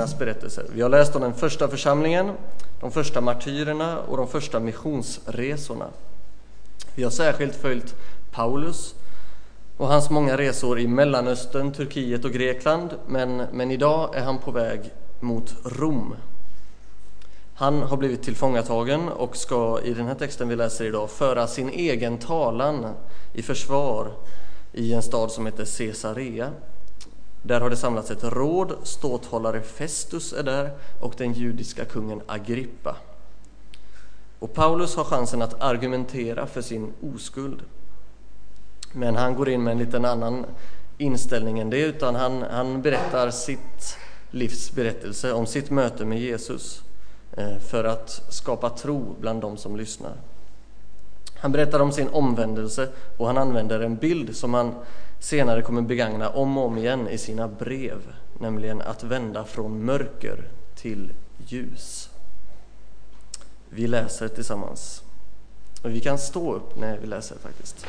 apostlarnas berättelser. Vi har läst om den första församlingen, de första martyrerna och de första missionsresorna. Vi har särskilt följt Paulus och hans många resor i Mellanöstern, Turkiet och Grekland, men idag är han på väg mot Rom. Han har blivit tillfångatagen och ska i den här texten vi läser idag föra sin egen talan i försvar i en stad som heter Caesarea. Där har det samlats ett råd, ståthållare Festus är där och den judiska kungen Agrippa. Och Paulus har chansen att argumentera för sin oskuld. Men han går in med en liten annan inställning än det, utan han berättar sitt livs berättelse om sitt möte med Jesus för att skapa tro bland de som lyssnar. Han berättar om sin omvändelse och han använder en bild som han senare kommer begagna om och om igen i sina brev, nämligen att vända från mörker till ljus. Vi läser tillsammans. Och vi kan stå upp när vi läser faktiskt.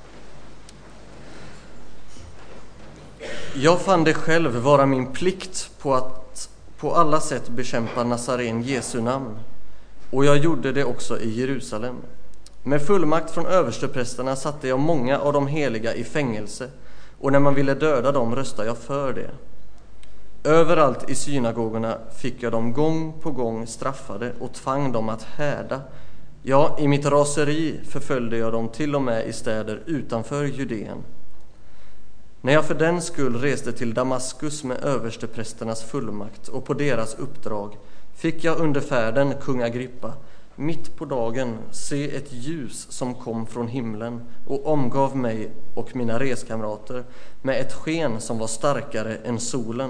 Jag fann det själv vara min plikt att på alla sätt bekämpa Nazaren Jesu namn, och jag gjorde det också i Jerusalem. Med fullmakt från översteprästerna satte jag många av de heliga i fängelse, och när man ville döda dem röstade jag för det. Överallt i synagogorna fick jag dem gång på gång straffade och tvang dem att härda. Ja, i mitt raseri förföljde jag dem till och med i städer utanför Judeen. När jag för den skull reste till Damaskus med översteprästernas fullmakt och på deras uppdrag fick jag under färden kung Agrippa mitt på dagen se ett ljus som kom från himlen och omgav mig och mina reskamrater med ett sken som var starkare än solen.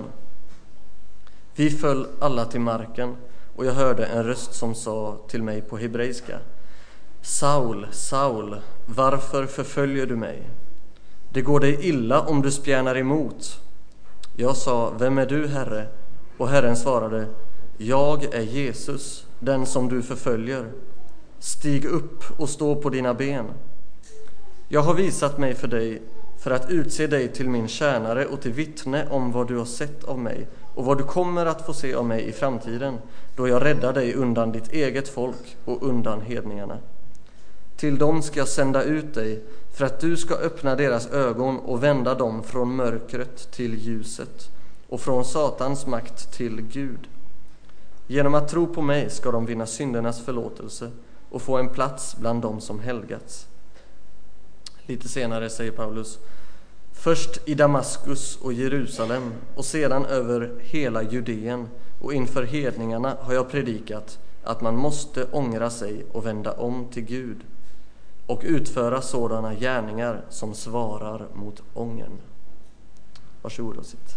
Vi föll alla till marken och jag hörde en röst som sa till mig på hebreiska: Saul, Saul, varför förföljer du mig? Det går dig illa om du spjärnar emot. Jag sa, vem är du, Herre? Och Herren svarade, jag är Jesus, den som du förföljer. Stig upp och stå på dina ben. Jag har visat mig för dig för att utse dig till min tjänare och till vittne om vad du har sett av mig och vad du kommer att få se av mig i framtiden, då jag räddar dig undan ditt eget folk och undan hedningarna. Till dem ska jag sända ut dig för att du ska öppna deras ögon och vända dem från mörkret till ljuset och från Satans makt till Gud. Genom att tro på mig ska de vinna syndernas förlåtelse och få en plats bland dem som helgats. Lite senare säger Paulus, först i Damaskus och Jerusalem och sedan över hela Judeen och inför hedningarna har jag predikat att man måste ångra sig och vända om till Gud och utföra sådana gärningar som svarar mot ången. Varsågod och sitt.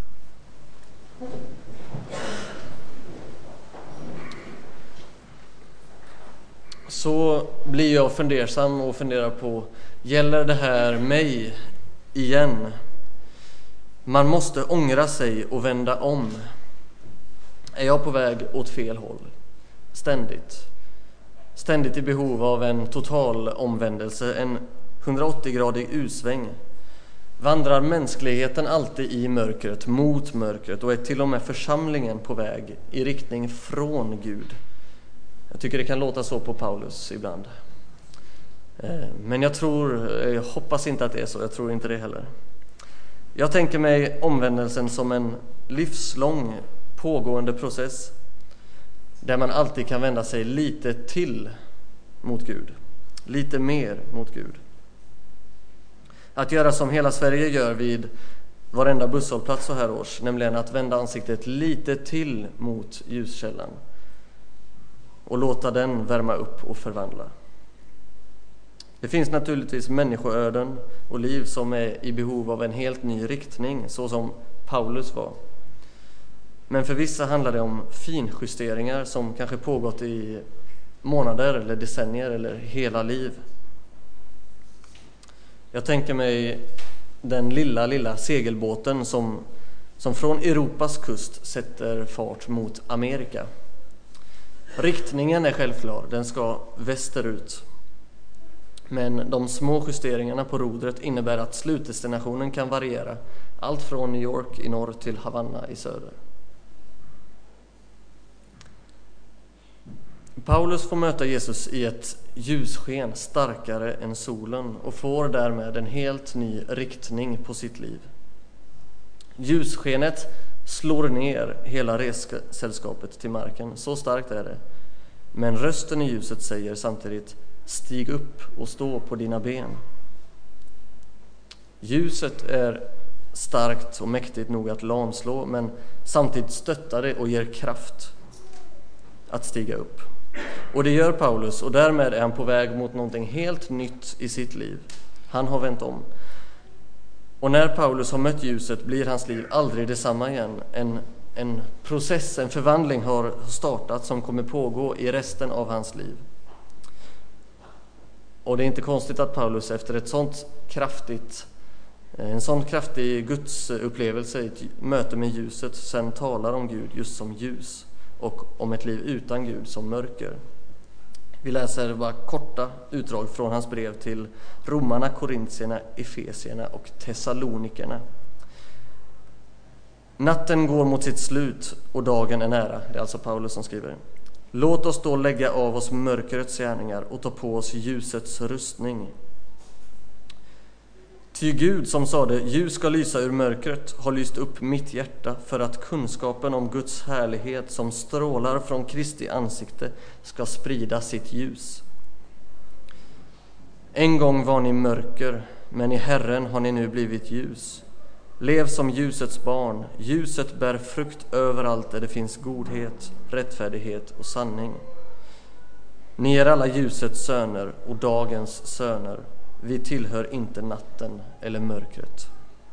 Så blir jag fundersam och funderar på, gäller det här mig igen? Man måste ångra sig och vända om. Är jag på väg åt fel håll? Ständigt i behov av en total omvändelse, en 180-gradig U-sväng. Vandrar mänskligheten alltid i mörkret, mot mörkret, och är till och med församlingen på väg i riktning från Gud? Jag tycker det kan låta så på Paulus ibland. Men jag hoppas inte att det är så, jag tror inte det heller. Jag tänker mig omvändelsen som en livslång pågående process där man alltid kan vända sig lite till mot Gud, lite mer mot Gud. Att göra som hela Sverige gör vid varenda busshållplats så här års, nämligen att vända ansiktet lite till mot ljuskällan och låta den värma upp och förvandla. Det finns naturligtvis människoöden och liv som är i behov av en helt ny riktning, så som Paulus var. Men för vissa handlar det om finjusteringar som kanske pågått i månader eller decennier eller hela liv. Jag tänker mig den lilla segelbåten som från Europas kust sätter fart mot Amerika. Riktningen är självklar, den ska västerut. Men de små justeringarna på rodret innebär att slutdestinationen kan variera, allt från New York i norr till Havanna i söder. Paulus får möta Jesus i ett ljussken starkare än solen och får därmed en helt ny riktning på sitt liv. Ljusskenet slår ner hela ressällskapet till marken, så starkt är det. Men rösten i ljuset säger samtidigt: stig upp och stå på dina ben. Ljuset är starkt och mäktigt nog att lamslå, men samtidigt stöttar det och ger kraft att stiga upp. Och det gör Paulus, och därmed är han på väg mot någonting helt nytt i sitt liv. Han har vänt om. Och när Paulus har mött ljuset blir hans liv aldrig detsamma igen. En process, en förvandling har startat som kommer pågå i resten av hans liv. Och det är inte konstigt att Paulus efter en sån kraftig Guds upplevelse i ett möte med ljuset sen talar om Gud just som ljus och om ett liv utan Gud som mörker. Vi läser bara korta utdrag från hans brev till romarna, korintierna, efesierna och tessalonikerna. Natten går mot sitt slut och dagen är nära. Det är alltså Paulus som skriver. Låt oss då lägga av oss mörkrets gärningar och ta på oss ljusets rustning. Ty Gud som sade, ljus ska lysa ur mörkret, har lyst upp mitt hjärta för att kunskapen om Guds härlighet som strålar från Kristi ansikte ska sprida sitt ljus. En gång var ni mörker, men i Herren har ni nu blivit ljus. Lev som ljusets barn. Ljuset bär frukt överallt där det finns godhet, rättfärdighet och sanning. Ni är alla ljusets söner och dagens söner. Vi tillhör inte natten eller mörkret.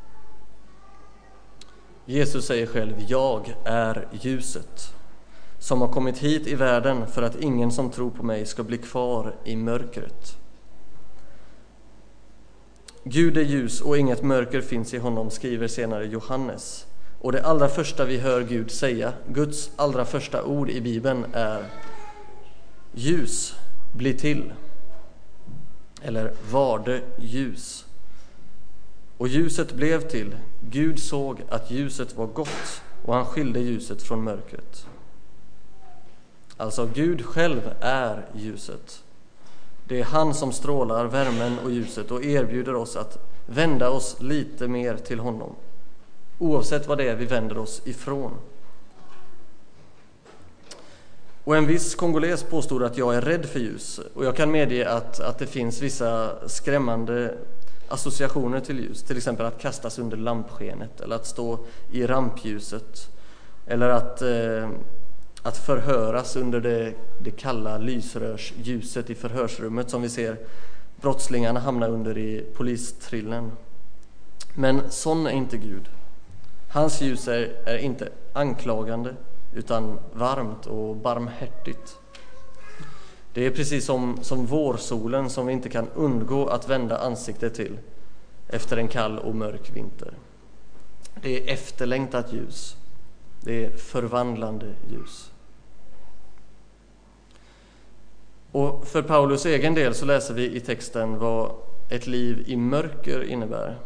Jesus säger själv, jag är ljuset som har kommit hit i världen för att ingen som tror på mig ska bli kvar i mörkret. Gud är ljus och inget mörker finns i honom, skriver senare Johannes. Och det allra första vi hör Gud säga, Guds allra första ord i Bibeln är: ljus, bli till. Eller var det ljus? Och ljuset blev till. Gud såg att ljuset var gott och han skilde ljuset från mörkret. Alltså Gud själv är ljuset. Det är han som strålar värmen och ljuset och erbjuder oss att vända oss lite mer till honom. Oavsett vad det är vi vänder oss ifrån. Och en viss kongoles påstod att jag är rädd för ljus. Och jag kan medge att det finns vissa skrämmande associationer till ljus. Till exempel att kastas under lampskenet eller att stå i rampljuset. Eller att förhöras under det kalla lysrörsljuset i förhörsrummet som vi ser brottslingarna hamna under i polistrillen. Men sån är inte Gud. Hans ljus är inte anklagande utan varmt och barmhärtigt. Det är precis som vårsolen som vi inte kan undgå att vända ansiktet till efter en kall och mörk vinter. Det är efterlängtat ljus. Det är förvandlande ljus. Och för Paulus egen del så läser vi i texten vad ett liv i mörker innebär.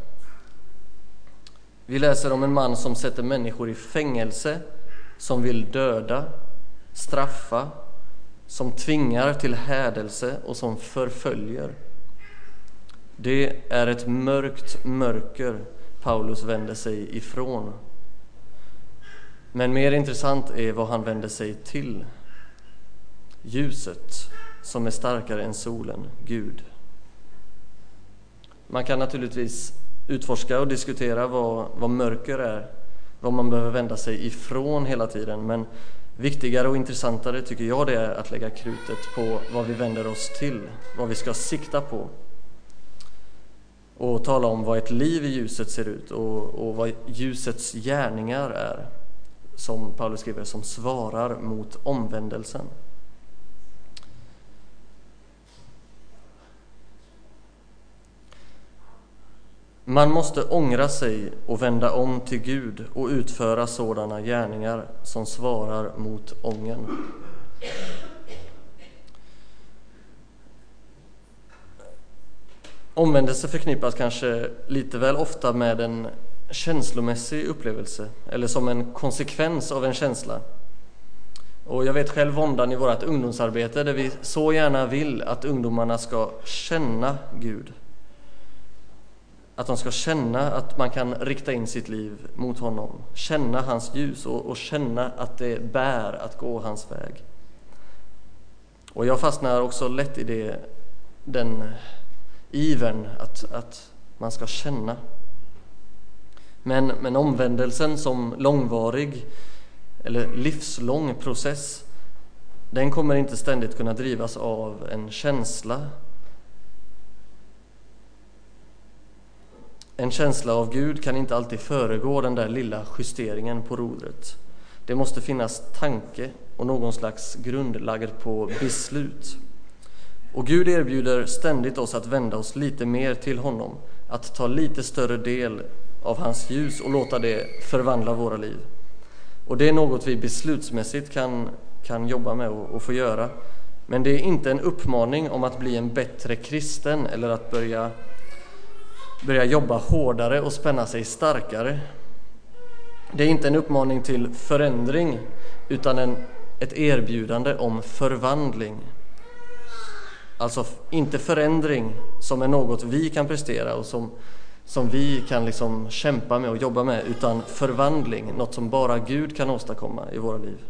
Vi läser om en man som sätter människor i fängelse, som vill döda, straffa, som tvingar till hädelse och som förföljer. Det är ett mörkt mörker Paulus vänder sig ifrån. Men mer intressant är vad han vänder sig till. Ljuset som är starkare än solen, Gud. Man kan naturligtvis utforska och diskutera vad mörker är, vad man behöver vända sig ifrån hela tiden. Men viktigare och intressantare tycker jag det är att lägga krutet på vad vi vänder oss till, vad vi ska sikta på. Och tala om vad ett liv i ljuset ser ut och vad ljusets gärningar är, som Paulus skriver, som svarar mot omvändelsen. Man måste ångra sig och vända om till Gud och utföra sådana gärningar som svarar mot ången. Omvändelse förknippas kanske lite väl ofta med en känslomässig upplevelse eller som en konsekvens av en känsla. Och jag vet själv våndan i vårt ungdomsarbete där vi så gärna vill att ungdomarna ska känna Gud. Att de ska känna att man kan rikta in sitt liv mot honom. Känna hans ljus och känna att det bär att gå hans väg. Och jag fastnar också lätt i den ivern att man ska känna. Men omvändelsen som långvarig eller livslång process, den kommer inte ständigt kunna drivas av en känsla. En känsla av Gud kan inte alltid föregå den där lilla justeringen på rodret. Det måste finnas tanke och någon slags grund lagd på beslut. Och Gud erbjuder ständigt oss att vända oss lite mer till honom, att ta lite större del av hans ljus och låta det förvandla våra liv. Och det är något vi beslutsmässigt kan jobba med och få göra. Men det är inte en uppmaning om att bli en bättre kristen eller att börja jobba hårdare och spänna sig starkare. Det är inte en uppmaning till förändring utan ett erbjudande om förvandling. Alltså inte förändring som är något vi kan prestera och som vi kan liksom kämpa med och jobba med, utan förvandling, något som bara Gud kan åstadkomma i våra liv.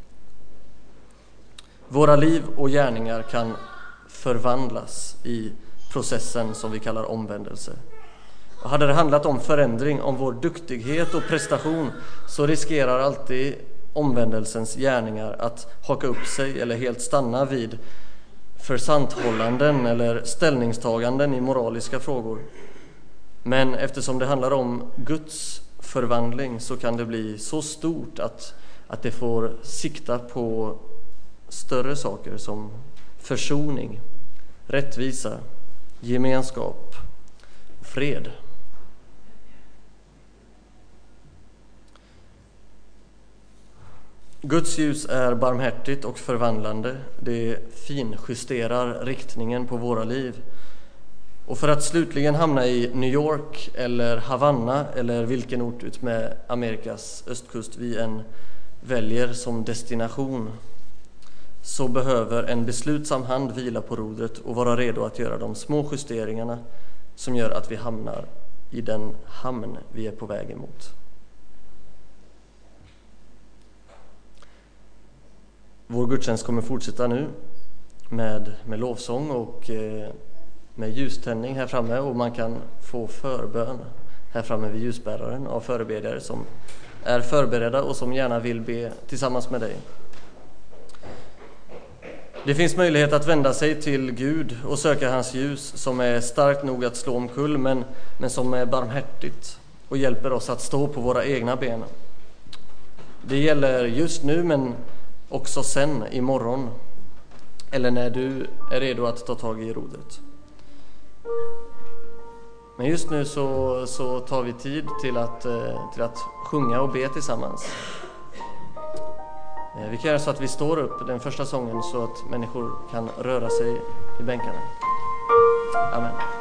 Våra liv och gärningar kan förvandlas i processen som vi kallar omvändelse. Och hade det handlat om förändring, om vår duktighet och prestation, så riskerar alltid omvändelsens gärningar att haka upp sig eller helt stanna vid försanthållanden eller ställningstaganden i moraliska frågor. Men eftersom det handlar om Guds förvandling så kan det bli så stort att det får sikta på större saker som försoning, rättvisa, gemenskap och fred. Guds ljus är barmhärtigt och förvandlande. Det finjusterar riktningen på våra liv. Och för att slutligen hamna i New York eller Havanna eller vilken ort ut med Amerikas östkust vi än väljer som destination, så behöver en beslutsam hand vila på rodret och vara redo att göra de små justeringarna som gör att vi hamnar i den hamn vi är på väg emot. Vår gudstjänst kommer fortsätta nu med lovsång och med ljuständning här framme, och man kan få förbön här framme vid ljusbäraren av förebedjare som är förberedda och som gärna vill be tillsammans med dig. Det finns möjlighet att vända sig till Gud och söka hans ljus som är starkt nog att slå omkull, men som är barmhärtigt och hjälper oss att stå på våra egna ben. Det gäller just nu, men också sen imorgon, eller när du är redo att ta tag i rodret. Men just nu så tar vi tid till att sjunga och be tillsammans. Vi kan göra så att vi står upp den första sången så att människor kan röra sig i bänkarna. Amen.